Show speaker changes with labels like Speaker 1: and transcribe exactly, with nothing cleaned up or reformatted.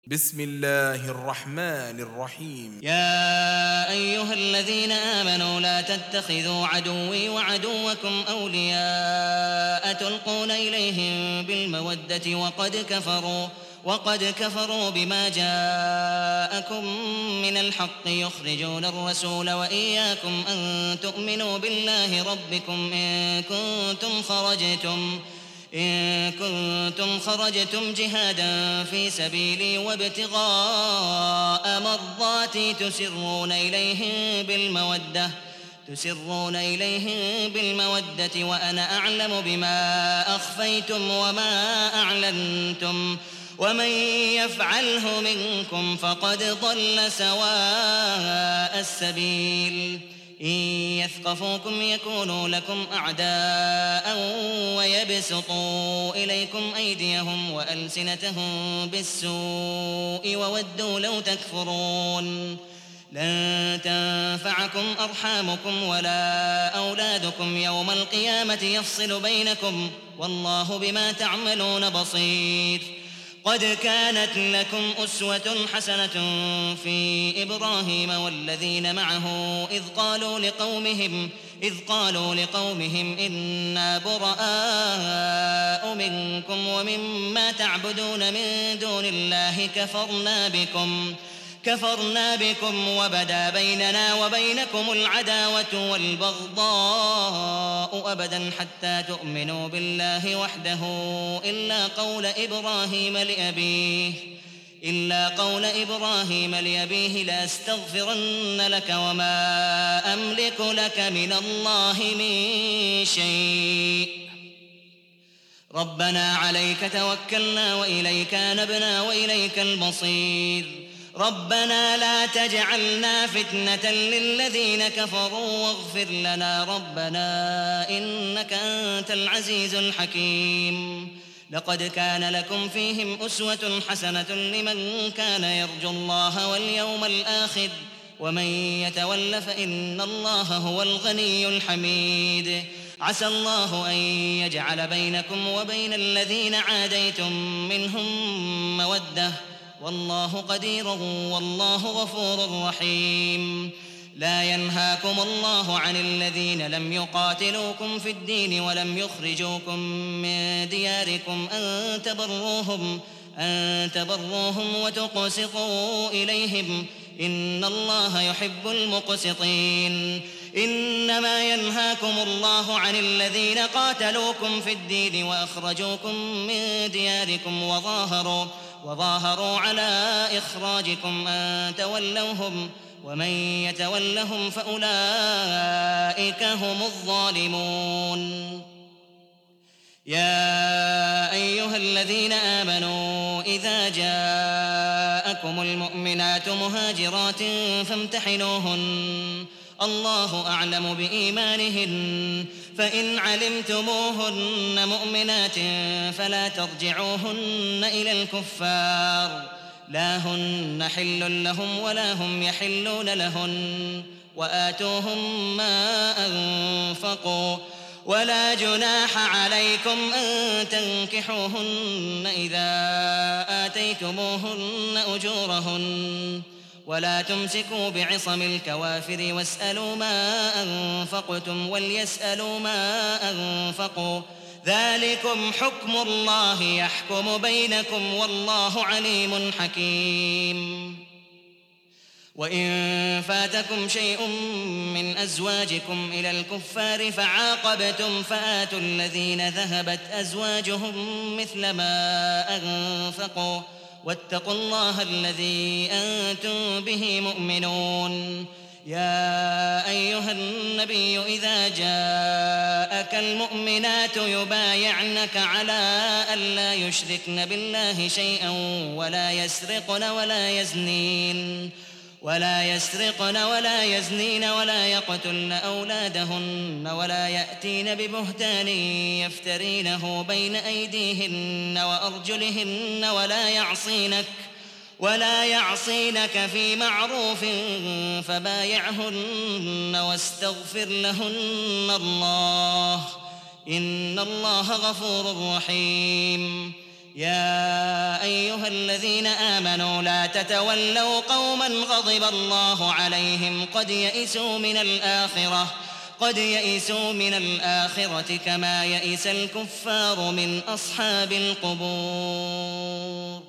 Speaker 1: بسم الله الرحمن الرحيم.
Speaker 2: يا أيها الذين آمنوا لا تتخذوا عدوي وعدوكم أولياء تلقون إليهم بالمودة وقد كفروا وقد كفروا بما جاءكم من الحق يخرجون الرسول وإياكم أن تؤمنوا بالله ربكم إن كنتم خرجتم إن كنتم خرجتم جهادا في سبيلي وابتغاء مرضاتي تسرون إليهم بالمودة تسرون إليهم بالمودة وأنا أعلم بما أخفيتم وما أعلنتم ومن يفعله منكم فقد ضل سواء السبيل إن يثقفوكم يكونوا لكم أعداء ويبسطوا إليكم أيديهم وألسنتهم بالسوء وودوا لو تكفرون لن تنفعكم أرحامكم ولا أولادكم يوم القيامة يفصل بينكم والله بما تعملون بصير. قد كانت لكم أسوة حسنة في إبراهيم والذين معه إذ قالوا لقومهم إذ قالوا لقومهم إنا براء منكم ومما تعبدون من دون الله كفرنا بكم كفرنا بكم وبدا بيننا وبينكم العداوة والبغضاء أبدا حتى تؤمنوا بالله وحده إلا قول إبراهيم لأبيه إلا قول إبراهيم لأبيه لأستغفرن لك وما أملك لك من الله من شيء ربنا عليك توكلنا وإليك أنبنا وإليك المصير. ربنا لا تجعلنا فتنة للذين كفروا واغفر لنا ربنا إنك أنت العزيز الحكيم. لقد كان لكم فيهم أسوة حسنة لمن كان يرجو الله واليوم الآخر ومن يتول فإن الله هو الغني الحميد. عسى الله أن يجعل بينكم وبين الذين عاديتم منهم مودة والله قدير والله غفور رحيم. لا ينهاكم الله عن الذين لم يقاتلوكم في الدين ولم يخرجوكم من دياركم أن تبروهم أن تبروهم وتقسطوا إليهم إن الله يحب المقسطين. إنما ينهاكم الله عن الذين قاتلوكم في الدين وأخرجوكم من دياركم وظاهروا وظاهروا على إخراجكم أن تولوهم ومن يتولهم فأولئك هم الظالمون. يا أيها الذين آمنوا إذا جاءكم المؤمنات مهاجرات فامتحنوهن الله أعلم بإيمانهن فإن علمتموهن مؤمنات فلا ترجعوهن إلى الكفار لا هن حل لهم ولا هم يحلون لهن وآتوهم ما أنفقوا ولا جناح عليكم أن تنكحوهن إذا آتيتموهن أجورهن ولا تمسكوا بعصم الكوافر واسألوا ما أنفقتم وليسألوا ما أنفقوا ذلكم حكم الله يحكم بينكم والله عليم حكيم. وإن فاتكم شيء من أزواجكم إلى الكفار فعاقبتم فآتوا الذين ذهبت أزواجهم مثل ما أنفقوا واتقوا الله الذي أنتم به مؤمنون. يا أيها النبي إذا جاءك المؤمنات يبايعنك على ألا يشركن بالله شيئا ولا يسرقن ولا يزنين ولا يسرقن ولا يزنين ولا يقتلن أولادهن ولا يأتين ببهتان يفترينه بين أيديهن وأرجلهن ولا يعصينك ولا يعصينك في معروف فبايعهن واستغفر لهن الله إن الله غفور رحيم. يا أيها الذين آمنوا لا تتولوا قوما غضب الله عليهم قد يئسوا من الآخرة قد يئسوا من الآخرة كما يئس الكفار من أصحاب القبور.